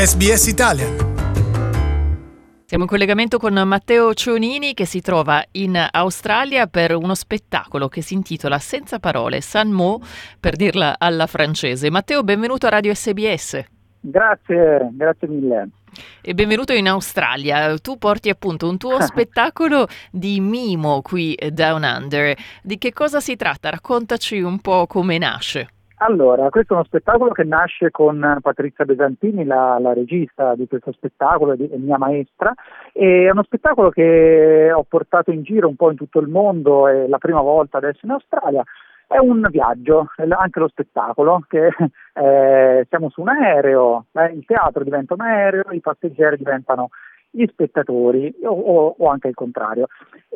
SBS Italian. Siamo in collegamento con Matteo Cionini che si trova in Australia per uno spettacolo che si intitola Senza parole, Sans mots, per dirla alla francese. Matteo, benvenuto a Radio SBS. Grazie mille. E benvenuto in Australia. Tu porti appunto un tuo spettacolo di mimo qui Down Under. Di che cosa si tratta? Raccontaci un po' come nasce. Allora, questo è uno spettacolo che nasce con Patrizia Besantini, la regista di questo spettacolo e mia maestra. È uno spettacolo che ho portato in giro un po' in tutto il mondo, è la prima volta adesso in Australia. È un viaggio, anche lo spettacolo, che siamo su un aereo, il teatro diventa un aereo, i passeggeri diventano gli spettatori o anche il contrario.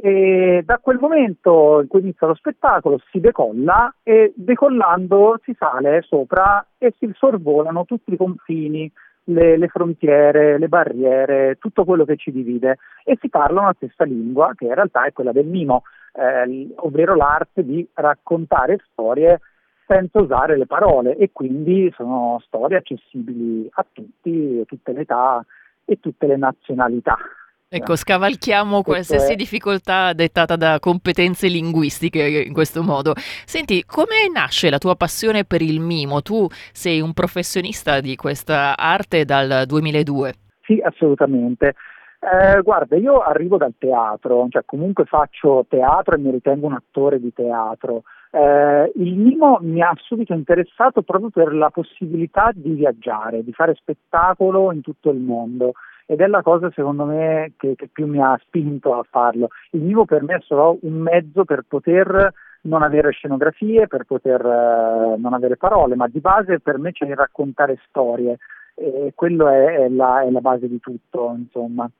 E da quel momento in cui inizia lo spettacolo si decolla e decollando si sale sopra e si sorvolano tutti i confini, le frontiere, le barriere, tutto quello che ci divide e si parla una stessa lingua che in realtà è quella del mimo, ovvero l'arte di raccontare storie senza usare le parole e quindi sono storie accessibili a tutti, a tutte le età e tutte le nazionalità. Ecco, scavalchiamo qualsiasi difficoltà dettata da competenze linguistiche in questo modo. Senti, come nasce la tua passione per il mimo? Tu sei un professionista di questa arte dal 2002. Sì, assolutamente. Guarda, io arrivo dal teatro, cioè comunque faccio teatro e mi ritengo un attore di teatro. Il mimo mi ha subito interessato proprio per la possibilità di viaggiare, di fare spettacolo in tutto il mondo ed è la cosa secondo me che più mi ha spinto a farlo. Il mimo per me è solo un mezzo per poter non avere scenografie, per poter non avere parole, ma di base per me c'è il raccontare storie e quello è la base di tutto, insomma.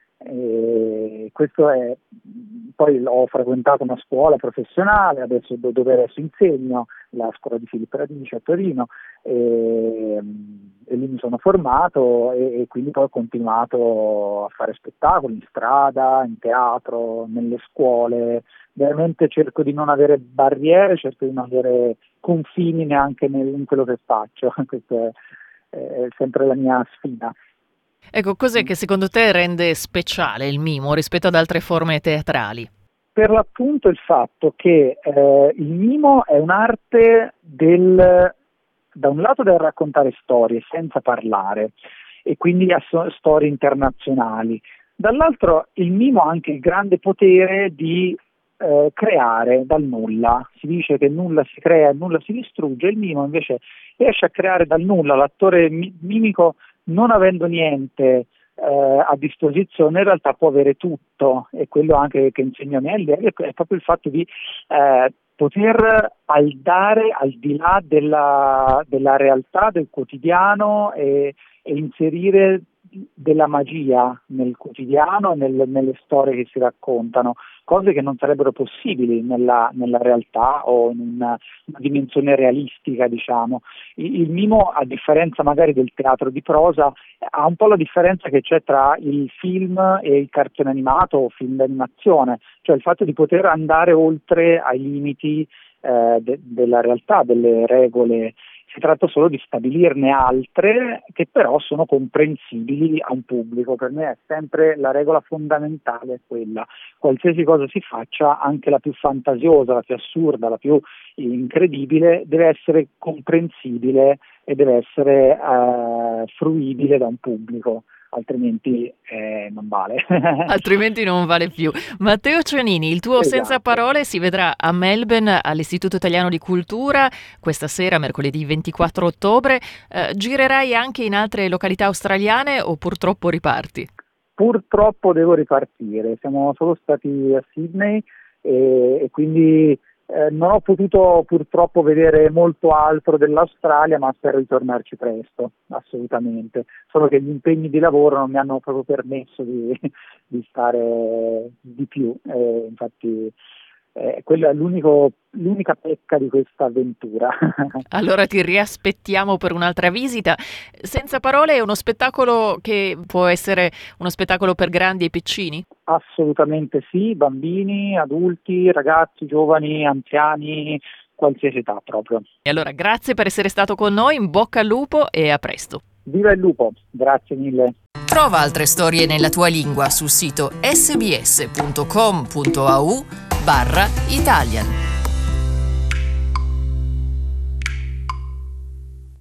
E questo è, poi ho frequentato una scuola professionale dove adesso insegno, la scuola di Filippo Radice a Torino e lì mi sono formato e quindi poi ho continuato a fare spettacoli in strada, in teatro, nelle scuole. Veramente cerco di non avere barriere, cerco di non avere confini neanche in quello che faccio. Questa è sempre la mia sfida. Ecco, cos'è che secondo te rende speciale il mimo rispetto ad altre forme teatrali? Per l'appunto il fatto che il mimo è un'arte da un lato del raccontare storie senza parlare e quindi storie internazionali, dall'altro il mimo ha anche il grande potere di creare dal nulla. Si dice che nulla si crea e nulla si distrugge, il mimo invece riesce a creare dal nulla. L'attore mimico, non avendo niente a disposizione, in realtà può avere tutto, e quello anche che insegna Nelly è proprio il fatto di poter andare al di là della realtà, del quotidiano e inserire della magia nel quotidiano, nelle storie che si raccontano, cose che non sarebbero possibili nella realtà o in una dimensione realistica, diciamo. Il mimo, a differenza magari del teatro di prosa, ha un po' la differenza che c'è tra il film e il cartone animato o film d'animazione, cioè il fatto di poter andare oltre ai limiti della realtà, delle regole. Si tratta solo di stabilirne altre che però sono comprensibili a un pubblico. Per me è sempre la regola fondamentale quella. Qualsiasi cosa si faccia, anche la più fantasiosa, la più assurda, la più incredibile, deve essere comprensibile e deve essere fruibile da un pubblico. Altrimenti non vale. Altrimenti non vale più. Matteo Cionini, il tuo Esatto. Senza parole si vedrà a Melbourne all'Istituto Italiano di Cultura questa sera, mercoledì 24 ottobre. Girerai anche in altre località australiane o purtroppo riparti? Purtroppo devo ripartire. Siamo solo stati a Sydney e quindi non ho potuto purtroppo vedere molto altro dell'Australia, ma spero di tornarci presto, assolutamente. Solo che gli impegni di lavoro non mi hanno proprio permesso di stare di più. Infatti quella è l'unica pecca di questa avventura. Allora ti riaspettiamo per un'altra visita. Senza parole è uno spettacolo che può essere uno spettacolo per grandi e piccini? Assolutamente sì, bambini, adulti, ragazzi, giovani, anziani, qualsiasi età proprio. E allora grazie per essere stato con noi, in bocca al lupo e a presto. Viva il lupo, grazie mille. Trova altre storie nella tua lingua sul sito sbs.com.au/Italian.